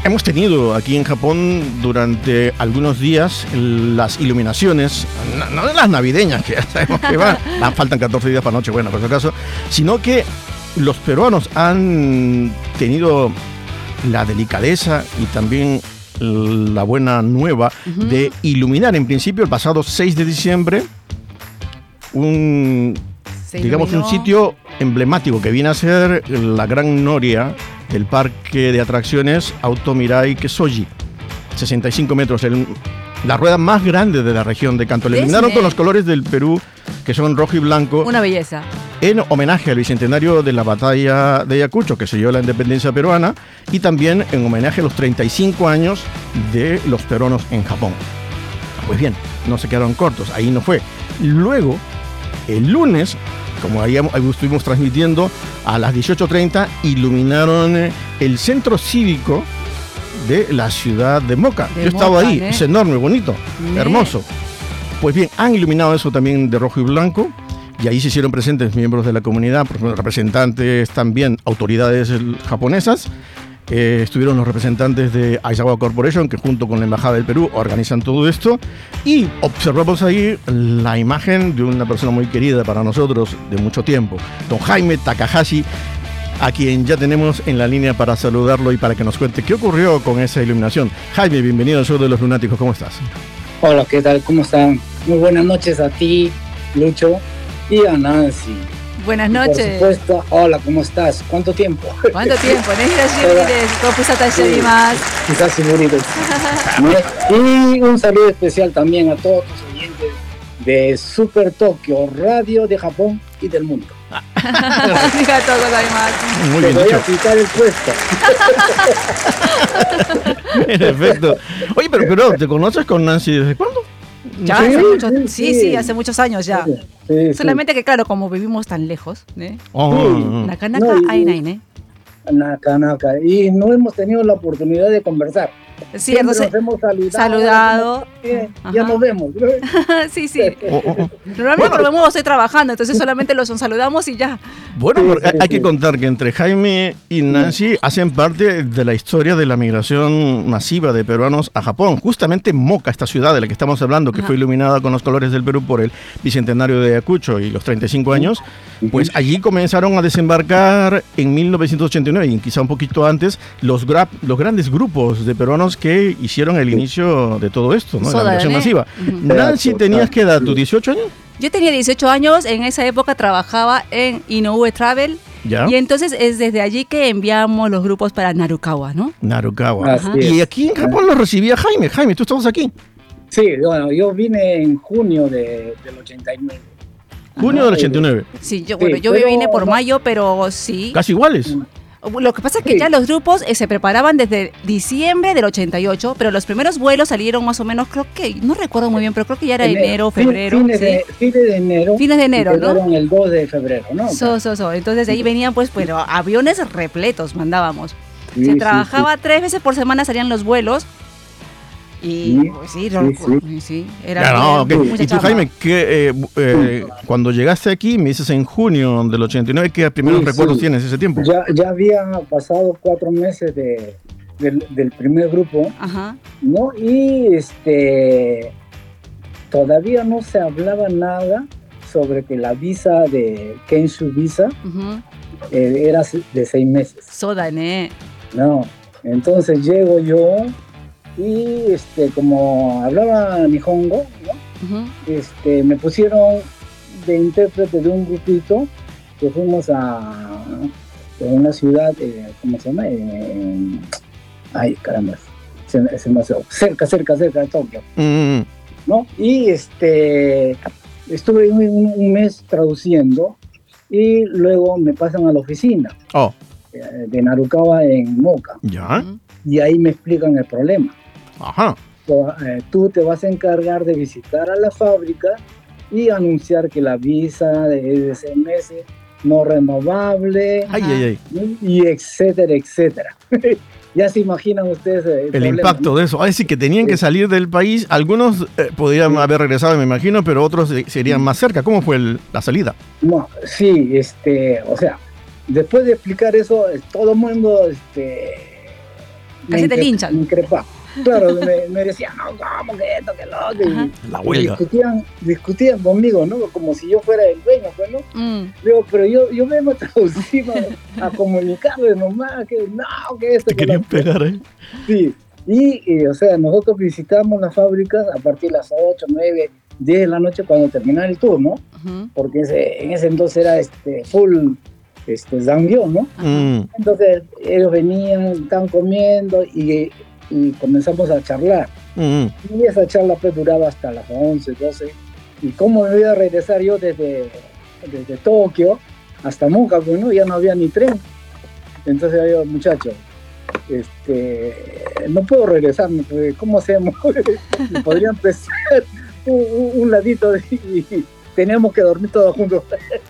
hemos tenido aquí en Japón durante algunos días las iluminaciones, no las navideñas, que ya sabemos que faltan 14 días para Nochebuena, por si acaso, sino que los peruanos han tenido la delicadeza y también la buena nueva de iluminar en principio el pasado 6 de diciembre un sitio emblemático que viene a ser la Gran Noria del parque de atracciones Automirai Kesoji, 65 metros, la rueda más grande de la región de Kanto. Le iluminaron con los colores del Perú, que son rojo y blanco. Una belleza. En homenaje al bicentenario de la batalla de Ayacucho, que selló la independencia peruana, y también en homenaje a los 35 años de los peruanos en Japón. Pues bien, no se quedaron cortos, ahí no fue. Luego, el lunes, como ahí estuvimos transmitiendo, a las 18:30 iluminaron el centro cívico de la ciudad de Moca. Yo he estado ahí, es enorme, bonito, hermoso. Pues bien, han iluminado eso también de rojo y blanco, y ahí se hicieron presentes miembros de la comunidad, por ejemplo, representantes también, autoridades japonesas. Estuvieron los representantes de Aizawa Corporation, que junto con la Embajada del Perú organizan todo esto, y observamos ahí la imagen de una persona muy querida para nosotros de mucho tiempo, don Jaime Takahashi, a quien ya tenemos en la línea para saludarlo y para que nos cuente qué ocurrió con esa iluminación. Jaime, bienvenido al show de los lunáticos, ¿cómo estás? Hola, ¿qué tal? ¿Cómo están? Muy buenas noches a ti, Lucho, y a Nancy. Buenas noches. Por supuesto, hola, ¿cómo estás? ¿Cuánto tiempo? ¿Cuánto tiempo? Y un saludo especial también a todos los oyentes de Super Tokio, radio de Japón y del mundo. Muy Te bien voy dicho. a quitar el puesto. En efecto. Oye, pero ¿te conoces con Nancy desde cuándo? Ya, Sí, hace mucho, sí. sí, hace muchos años ya. Sí. Solamente que claro, como vivimos tan lejos, Oh. Nakanaka No, Ainaine. Naka. Y no hemos tenido la oportunidad de conversar. Sí, Siempre entonces, nos hemos saludado. Ya Ajá. nos vemos. sí. Normalmente cuando vemos estoy trabajando, entonces solamente los saludamos y ya. Bueno, Sí, porque sí, hay sí. que contar que entre Jaime y Nancy hacen parte de la historia de la migración masiva de peruanos a Japón. Justamente Moca, esta ciudad de la que estamos hablando, que Ajá. fue iluminada con los colores del Perú por el bicentenario de Ayacucho y los 35 años, pues allí comenzaron a desembarcar en 1989 y quizá un poquito antes los grandes grupos de peruanos que hicieron el inicio de todo esto, ¿no? De la migración masiva. Nancy, ¿tenías qué edad? ¿Tus 18 años? Yo tenía 18 años, en esa época trabajaba en Inoue Travel. Ya. Y entonces es desde allí que enviamos los grupos para Narukawa, ¿no? Narukawa. Así Y es. aquí en Japón lo recibía Jaime. Jaime, tú estabas aquí. Sí, bueno, yo vine en junio del 89. Junio del 89. Sí, yo Sí, yo pero vine por no- mayo, pero sí. Casi iguales. Lo que pasa es que Sí. ya los grupos se preparaban desde diciembre del 88, pero los primeros vuelos salieron más o menos, creo que, no recuerdo muy bien, pero creo que ya era enero, febrero. Fines, ¿sí? fines de enero. Fines de enero, y ¿no? quedaron el 2 de febrero, ¿no? Entonces de ahí venían pues, pero aviones repletos mandábamos. Sí, Se sí, trabajaba 3 veces por semana, salían los vuelos. Y Sí, pues, sí, era Ya, no, ok. mucha Y tú, chamba. Jaime, cuando llegaste aquí, me dices en junio del 89, ¿qué primeros Sí, recuerdos sí. tienes de ese tiempo? Ya había pasado 4 meses del primer grupo, Ajá. ¿no? Y todavía no se hablaba nada sobre que la visa de Kenshu Visa Ujú. era de 6 meses. Soda, ¿eh? No, entonces llego yo y como hablaba nihongo, ¿no? Ujú. Me pusieron de intérprete de un grupito que fuimos a una ciudad, ¿cómo se llama? Ay, caramba, se me hace cerca de Tokio, Mm, ¿no? Y estuve un mes traduciendo y luego me pasan a la oficina Oh, de Narukawa en Moca ya. Ujú. y ahí me explican el problema. Ajá. Tú te vas a encargar de visitar a la fábrica y anunciar que la visa es de 6 meses, no renovable, Ajá. Ay. y etcétera. Ya se imaginan ustedes el El problema, impacto ¿no? de eso. Es decir, que tenían que salir del país. Algunos podrían Sí. haber regresado, me imagino, pero otros serían más cerca. ¿Cómo fue la salida? No, sí, o sea, después de explicar eso, todo el mundo Casi te linchan. Me increpaba. Claro, me decían, no, ¿cómo que esto, que lo otro? La huelga. Discutían conmigo, ¿no? Como si yo fuera el dueño, pues, ¿no? Digo, pero yo me he traducido a comunicarles nomás, que no, que esto, Te que querían lo pegar, ¿eh? Sí, o sea, nosotros visitamos las fábricas a partir de las 8, 9, 10 de la noche cuando terminaba el turno, porque en ese entonces era full zangueo, ¿no? Entonces ellos venían, estaban comiendo y comenzamos a charlar. Y esa charla pues duraba hasta las 11, 12. Y cómo me iba a regresar yo desde Tokio hasta Moca, pues, ¿no? Ya no había ni tren. Entonces yo, muchachos, no puedo regresarme, pues, ¿cómo hacemos? Podría empezar un ladito y teníamos que dormir todos juntos.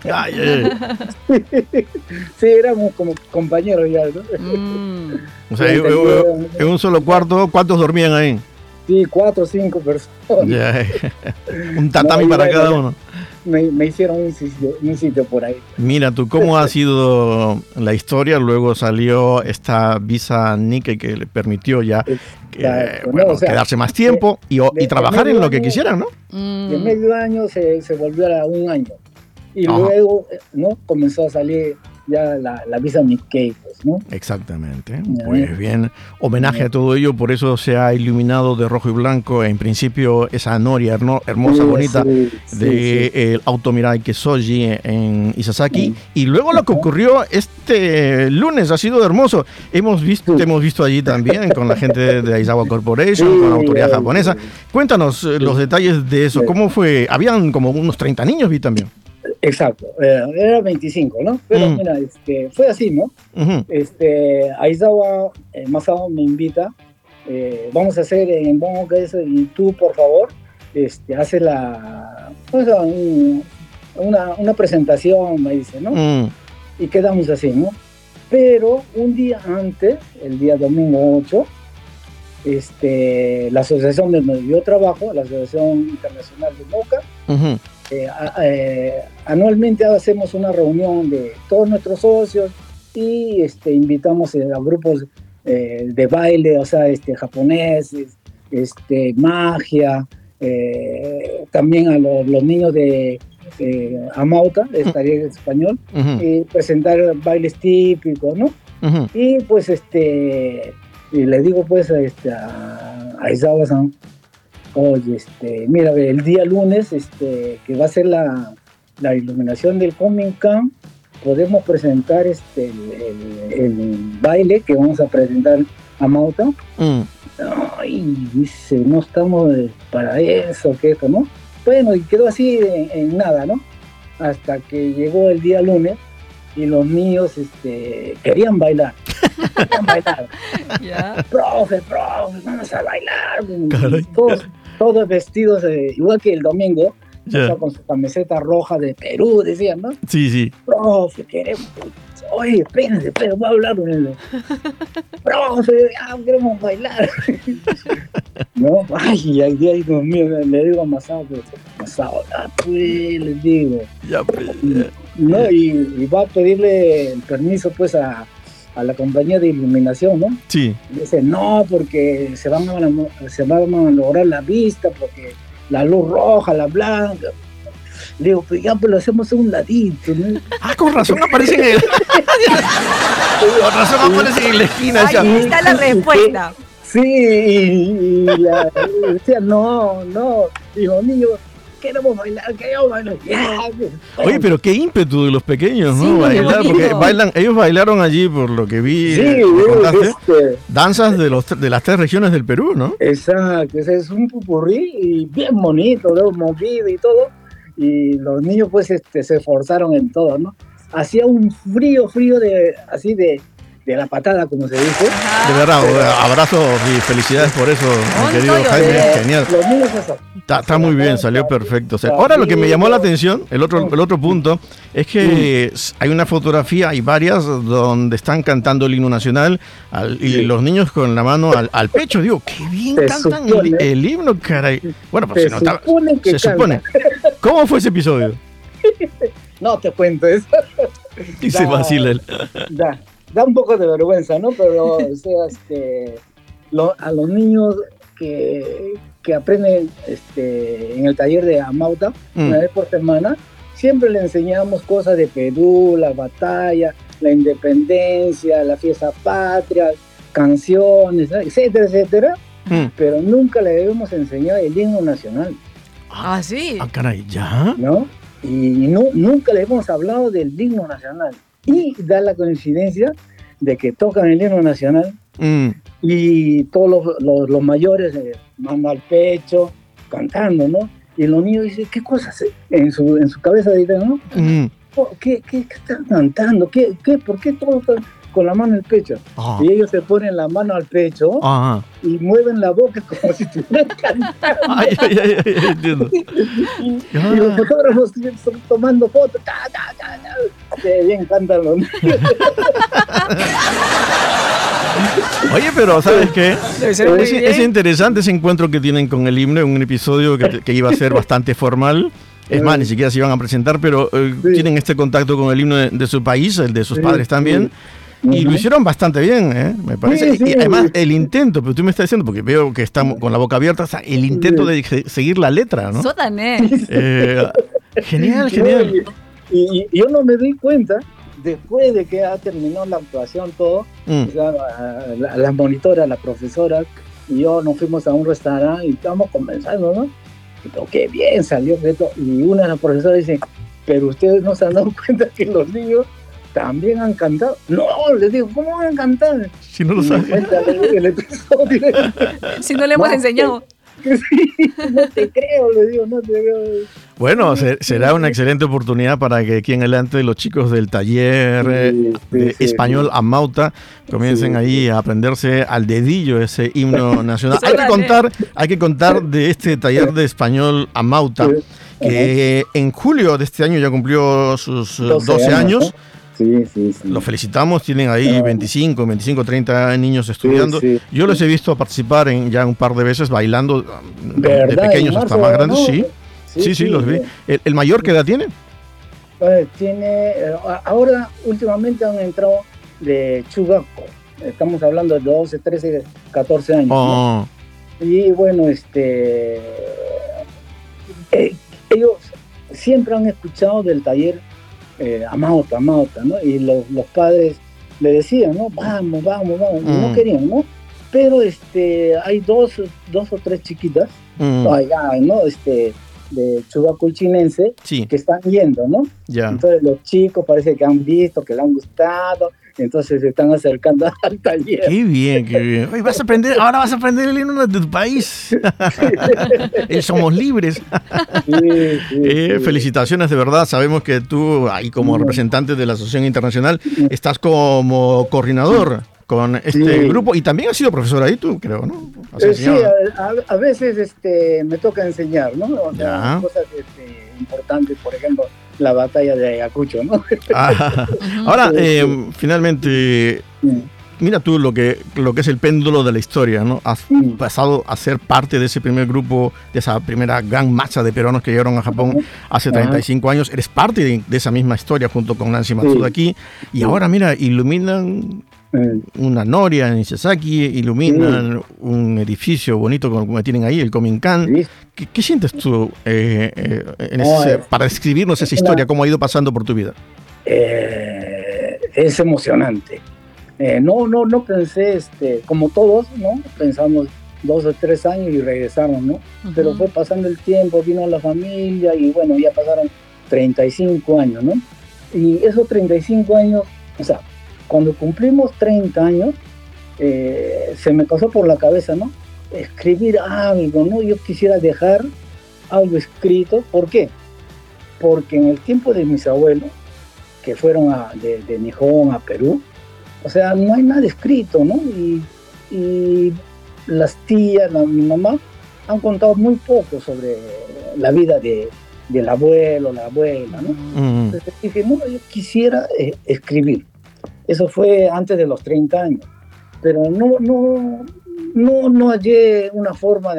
Sí, éramos como compañeros ya, ¿no? O sea, en un solo cuarto, ¿cuántos dormían ahí? Sí, 4 o 5 personas. Yeah. Un tatami para cada uno. Me hicieron un sitio por ahí. Mira tú, ¿cómo ha sido la historia? Luego salió esta visa Nikkei que le permitió ya quedarse más tiempo y trabajar en lo que quisieran, ¿no? De medio año se volvió a un año. Y luego, ¿no? Comenzó a salir ya la visa Nikkei, pues, ¿no? Exactamente. Pues bien, homenaje a todo ello, por eso se ha iluminado de rojo y blanco, en principio, esa noria hermosa, bonita, el Auto Mirai Kesoji en Isazaki, y luego lo que ocurrió este lunes ha sido hermoso. Te hemos visto allí también con la gente de Aizawa Corporation, con la autoridad japonesa. Cuéntanos los detalles de eso, ¿cómo fue? Habían como unos 30 niños, vi también. Exacto, era 25, ¿no? Pero mira, fue así, ¿no? Aizawa Masao me invita, vamos a hacer en Moca eso, y tú, por favor, hace una presentación, me dice, ¿no? Y quedamos así, ¿no? Pero un día antes, el día domingo 8, la asociación donde yo trabajo, la Asociación Internacional de Moca, anualmente hacemos una reunión de todos nuestros socios y invitamos a grupos de baile, o sea, japoneses, magia, también a los niños de Amauta, estaría en español, y presentar bailes típicos, ¿no? Y pues y le digo pues a Aizawa-san, oye, mira, el día lunes, que va a ser la iluminación del Kominkan, podemos presentar el baile que vamos a presentar a Mauta. Ay, dice, no estamos para eso, que esto, ¿no? Bueno, y quedó así en nada, ¿no? Hasta que llegó el día lunes y los niños querían bailar. Yeah. Profe, vamos a bailar. Todos vestidos igual que el domingo, o sea, con su camiseta roja de Perú, decían, ¿no? Sí. Profe, queremos. Oye, espérense, voy a hablar con él. Profe, queremos bailar. No, ay, Dios mío, le digo a Masao, pues, les digo. No, y va a pedirle el permiso, pues, a la compañía de iluminación, ¿no? Sí. Dice, no, porque se van a lograr la vista, porque la luz roja, la blanca. Le digo, pues ya pues lo hacemos en un ladito, ¿no? Con razón aparecen en la esquina. Ahí está la respuesta. Sí, y decía, no, y los niños, queremos bailar. Oye, pero qué ímpetu de los pequeños, ¿no? Sí, bailar, porque ellos bailaron allí, por lo que vi, danzas de las 3 regiones del Perú, ¿no? Exacto, es un popurrí y bien bonito, ¿no? Movido y todo, y los niños pues se esforzaron en todo, ¿no? Hacía un frío así de la patada, como se dice. De verdad, abrazos y felicidades por eso, mi querido Jaime, genial. Está muy bien, salió perfecto. O sea, ahora lo que me llamó la atención, el otro punto, es que hay una fotografía, hay varias, donde están cantando el himno nacional y los niños con la mano al pecho. Digo, qué bien cantan el himno, caray. Bueno, pues se supone. ¿Cómo fue ese episodio? No te cuento eso. Y se vacila él. Da un poco de vergüenza, ¿no? Pero, o sea, a los niños que aprenden en el taller de Amauta, una vez por semana, siempre les enseñamos cosas de Perú, la batalla, la independencia, la fiesta patria, canciones, etcétera, etcétera, pero nunca le debemos enseñar el himno nacional. Ah, sí. Ah, caray, ¿ya? ¿No? Y nunca le hemos hablado del himno nacional. Y da la coincidencia de que tocan el himno nacional y todos los mayores mano al pecho, cantando, ¿no? Y los niños dicen, ¿qué cosas? En su cabeza dicen, ¿no? ¿Qué están cantando? ¿Por qué todos están con la mano al pecho? Y ellos se ponen la mano al pecho y mueven la boca como si estuvieran cantando. Ay, entiendo. Y los fotógrafos están tomando fotos. Que bien cantan los niños. Oye, pero ¿sabes qué? Es Es interesante ese encuentro que tienen con el himno, un episodio que iba a ser bastante formal. Es más, ni siquiera se iban a presentar, pero tienen este contacto con el himno de su país, el de sus padres también. Y lo hicieron bastante bien, me parece. Y además, el intento, pero tú me estás diciendo, porque veo que estamos con la boca abierta, o sea, el intento de seguir la letra, ¿no? Genial, genial. Y yo no me di cuenta, después de que ha terminado la actuación, todo, o sea, la monitora, la profesora, y yo nos fuimos a un restaurante y estábamos conversando, ¿no? Y todo, qué bien salió esto. Y una de las profesoras dice, pero ustedes no se han dado cuenta que los niños también han cantado. No, les digo, ¿cómo van a cantar? Si no lo saben. El episodio. Si no le hemos enseñado. Sí, no te creo, le digo, no te creo. Bueno, será una excelente oportunidad para que aquí en adelante los chicos del taller español Amauta comiencen ahí a aprenderse al dedillo ese himno nacional. Hay que contar de este taller de español Amauta, que en julio de este año ya cumplió sus 12 años. Sí. Los felicitamos, tienen ahí 25, 30 niños estudiando. Yo los he visto participar ya un par de veces bailando, de pequeños hasta más grandes, sí, los vi. ¿El mayor qué edad tiene? Ahora últimamente han entrado de Chugaco, estamos hablando de 12, 13, 14 años. ¿No? Y bueno, ellos siempre han escuchado del taller Amauta, ¿no? Y los padres le decían, ¿no? Vamos, no querían, ¿no? Pero hay dos o tres chiquitas, allá, ¿no? De Chugaco y Chinense, que están yendo, ¿no? Entonces los chicos parece que han visto, que le han gustado, entonces se están acercando al taller. Qué bien. Oye, ahora vas a aprender el himno de tu país. Somos libres. Felicitaciones, de verdad. Sabemos que tú, ahí como representante de la Asociación Internacional, estás como coordinador con este grupo y también has sido profesor ahí tú, creo, ¿no? Sí, a veces me toca enseñar, ¿no? O sea, cosas importantes, por ejemplo, la batalla de Ayacucho, ¿no? Ahora, finalmente, mira tú lo que es el péndulo de la historia, ¿no? Has pasado a ser parte de ese primer grupo, de esa primera gran masa de peruanos que llegaron a Japón hace 35 años. Eres parte de esa misma historia junto con Nancy Matsuda aquí. Y ahora, mira, iluminan una noria en Isesaki, iluminan un edificio bonito como tienen ahí, el Kominkan. ¿Qué sientes tú para describirnos esa historia, cómo ha ido pasando por tu vida? Es emocionante. No pensé, como todos, ¿no? Pensamos 2 o 3 años y regresamos, ¿no? Pero fue pasando el tiempo, vino la familia y bueno, ya pasaron 35 años, ¿no? Y esos 35 años, o sea, cuando cumplimos 30 años, se me pasó por la cabeza, ¿no? Escribir algo, ¿no? Yo quisiera dejar algo escrito. ¿Por qué? Porque en el tiempo de mis abuelos, que fueron de Nihon a Perú, o sea, no hay nada escrito, ¿no? Y las tías, mi mamá, han contado muy poco sobre la vida del abuelo, la abuela, ¿no? Entonces dije, no, yo quisiera escribir. Eso fue antes de los 30 años, pero no hallé una forma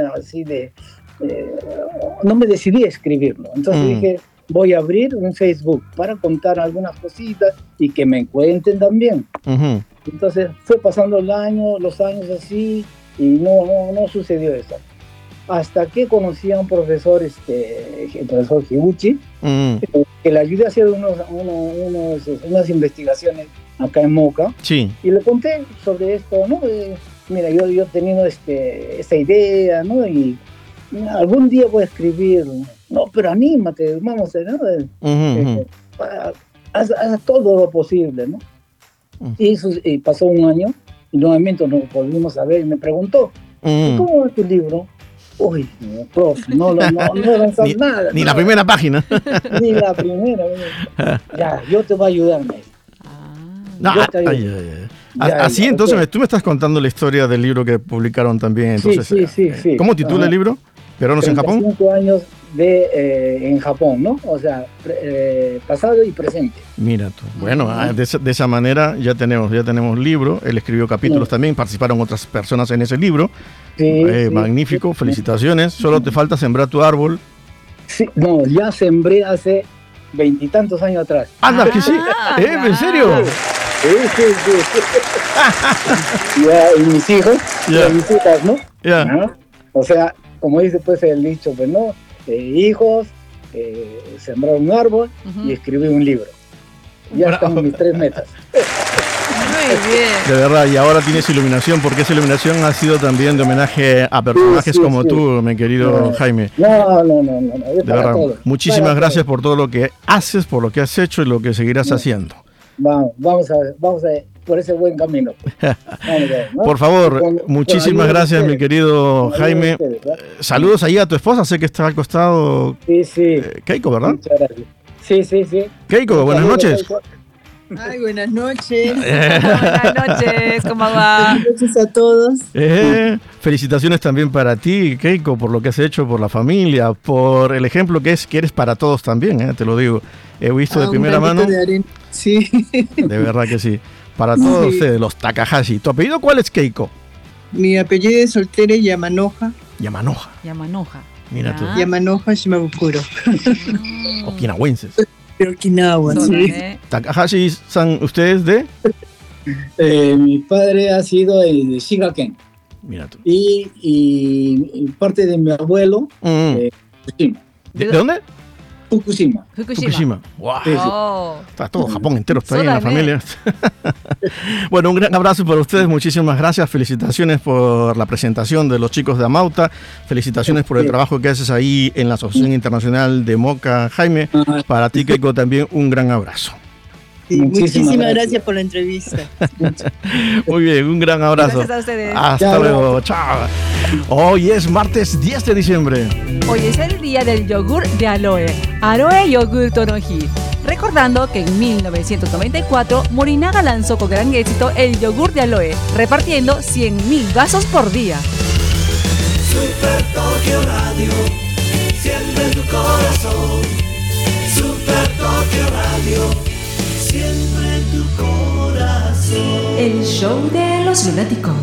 no me decidí a escribirlo. Entonces dije, voy a abrir un Facebook para contar algunas cositas y que me cuenten también. Entonces fue pasando los años así, y no sucedió eso. Hasta que conocí a un profesor, el profesor Higuchi, que le ayudé a hacer unas investigaciones acá en Moca. Sí. Y le conté sobre esto, ¿no? Mira, yo teniendo esta idea, ¿no? Y algún día voy a escribir, no, pero anímate, vamos, ¿no? Haz todo lo posible, ¿no? Y pasó un año, y nuevamente nos volvimos a ver, y me preguntó, ¿cómo va tu libro? Uy, profe, no lanzas nada. Ni la primera página. Ni la primera. Ya, yo te voy a ayudar, me dice. Así, entonces, tú me estás contando la historia del libro que publicaron también. Entonces, sí. ¿Cómo titula el libro? ¿Peruanos en Japón? 5 años en Japón, ¿no? O sea, pasado y presente. Mira tú. Bueno, de esa manera ya tenemos libro. Él escribió capítulos también, participaron otras personas en ese libro. Magnífico, felicitaciones. Solo te falta sembrar tu árbol. Sí, no, ya sembré hace 20 y tantos años atrás. ¡Anda, que sí! ¿En serio? Sí. Ya, y mis hijos, y mis hijas, ¿no? Ya. O sea, como dice pues el dicho, pues, ¿no? Hijos, sembrar un árbol y escribir un libro. Ya están mis 3 metas. Muy bien. De verdad, y ahora tienes iluminación, porque esa iluminación ha sido también de homenaje a personajes como tú, mi querido Jaime. No. De verdad, muchísimas gracias por todo lo que haces, por lo que has hecho y lo que seguirás haciendo. Vamos a ver, por ese buen camino. ¿No? Por favor, muchísimas gracias, mi querido Jaime. Saludos ahí a tu esposa, sé que está al costado. Sí. Keiko, ¿verdad? Muchas gracias. Sí. Keiko, buenas noches. Ay, buenas noches. Buenas noches, ¿cómo va? Buenas noches a todos. Felicitaciones también para ti, Keiko, por lo que has hecho, por la familia, por el ejemplo que eres para todos también, te lo digo. He visto de primera mano. Sí. De verdad que sí. Para todos ustedes, los Takahashi. ¿Tu apellido cuál es, Keiko? Mi apellido es soltera y Yamanoja. Yamanoja. Mira tú. Yamanoja Shimabukuro. Okinawenses. De Okinawa, sí. Takahashi, ¿son ustedes de? Mi padre ha sido de Shigaken. Mira tú. Y parte de mi abuelo, Fukushima. ¿De dónde? Fukushima. Wow. Sí. Está todo Japón entero, está ahí en la familia. Bueno, un gran abrazo para ustedes, muchísimas gracias, felicitaciones por la presentación de los chicos de Amauta, felicitaciones por el trabajo que haces ahí en la Asociación Internacional de Moca, Jaime. Para ti, Keiko, también un gran abrazo. Sí, muchísimas gracias por la entrevista. Muy bien, un gran abrazo. Gracias a ustedes. Hasta luego, chao. Hoy es martes 10 de diciembre. Hoy es el día del yogur de aloe, Aroe Yogurto no Hi. Recordando que en 1994 Morinaga lanzó con gran éxito el yogur de aloe, repartiendo 100.000 vasos por día. Super Tokio Radio, siempre en tu corazón. Super Tokio Radio, siempre en tu corazón. El show de los lunáticos.